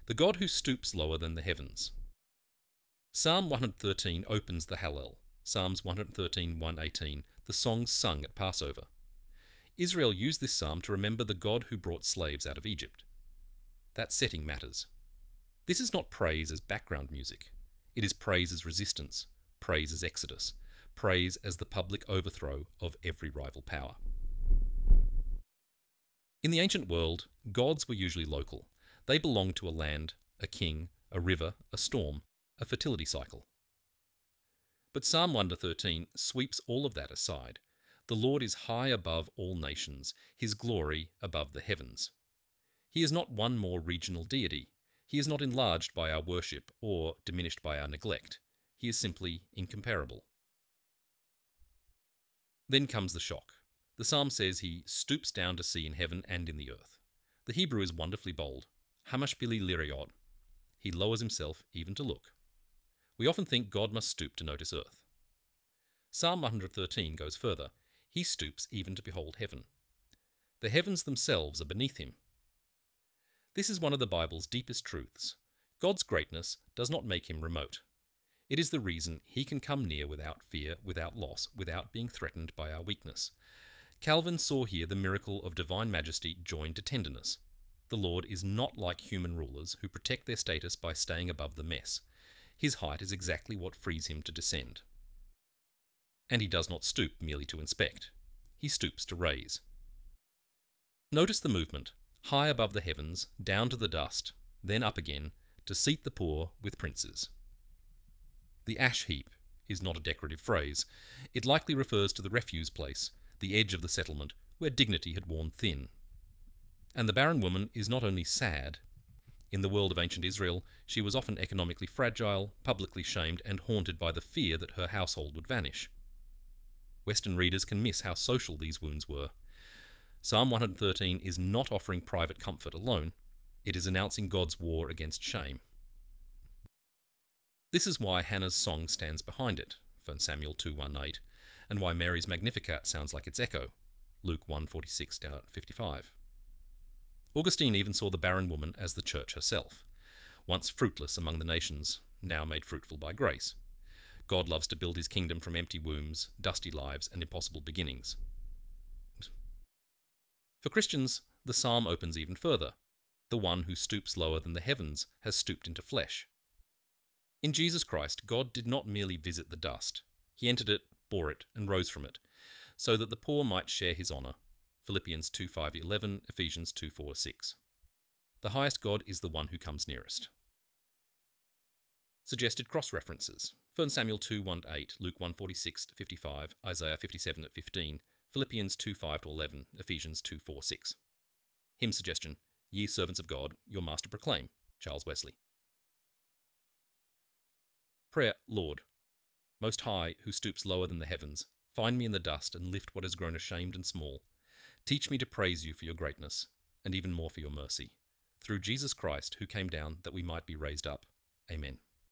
The God who stoops lower than the heavens. Psalm 113 opens the Hallel. Psalms 113, 118, the songs sung at Passover. Israel used this psalm to remember the God who brought slaves out of Egypt. That setting matters. This is not praise as background music. It is praise as resistance, praise as exodus, praise as the public overthrow of every rival power. In the ancient world, gods were usually local. They belonged to a land, a king, a river, a storm, a fertility cycle. But Psalm 113 sweeps all of that aside. The Lord is high above all nations, his glory above the heavens. He is not one more regional deity. He is not enlarged by our worship or diminished by our neglect. He is simply incomparable. Then comes the shock. The psalm says he stoops down to see in heaven and in the earth. The Hebrew is wonderfully bold. Hamashpili liriod. He lowers himself even to look. We often think God must stoop to notice earth. Psalm 113 goes further. He stoops even to behold heaven. The heavens themselves are beneath him. This is one of the Bible's deepest truths. God's greatness does not make him remote. It is the reason he can come near without fear, without loss, without being threatened by our weakness. Calvin saw here the miracle of divine majesty joined to tenderness. The Lord is not like human rulers who protect their status by staying above the mess. His height is exactly what frees him to descend. And he does not stoop merely to inspect. He stoops to raise. Notice the movement. High above the heavens, down to the dust, then up again, to seat the poor with princes. The ash heap is not a decorative phrase. It likely refers to the refuse place, the edge of the settlement, where dignity had worn thin. And the barren woman is not only sad. In the world of ancient Israel, she was often economically fragile, publicly shamed, and haunted by the fear that her household would vanish. Western readers can miss how social these wounds were. Psalm 113 is not offering private comfort alone. It is announcing God's war against shame. This is why Hannah's song stands behind it, 1 Samuel 2:1-8, and why Mary's Magnificat sounds like its echo, Luke 1:46-55. Augustine even saw the barren woman as the church herself, once fruitless among the nations, now made fruitful by grace. God loves to build his kingdom from empty wombs, dusty lives, and impossible beginnings. For Christians, the psalm opens even further. The one who stoops lower than the heavens has stooped into flesh. In Jesus Christ, God did not merely visit the dust. He entered it, bore it, and rose from it, so that the poor might share his honour. Philippians 2:5-11, Ephesians 2:4-6. The highest God is the one who comes nearest. Suggested cross-references. 1 Samuel 2:1-8, Luke 1:46-55, Isaiah 57:15, Philippians 2:5-11, Ephesians 2:4-6. Hymn suggestion: Ye servants of God, your master proclaim. Charles Wesley. Prayer: Lord, Most High, who stoops lower than the heavens, find me in the dust and lift what has grown ashamed and small. Teach me to praise you for your greatness, and even more for your mercy. Through Jesus Christ, who came down that we might be raised up. Amen.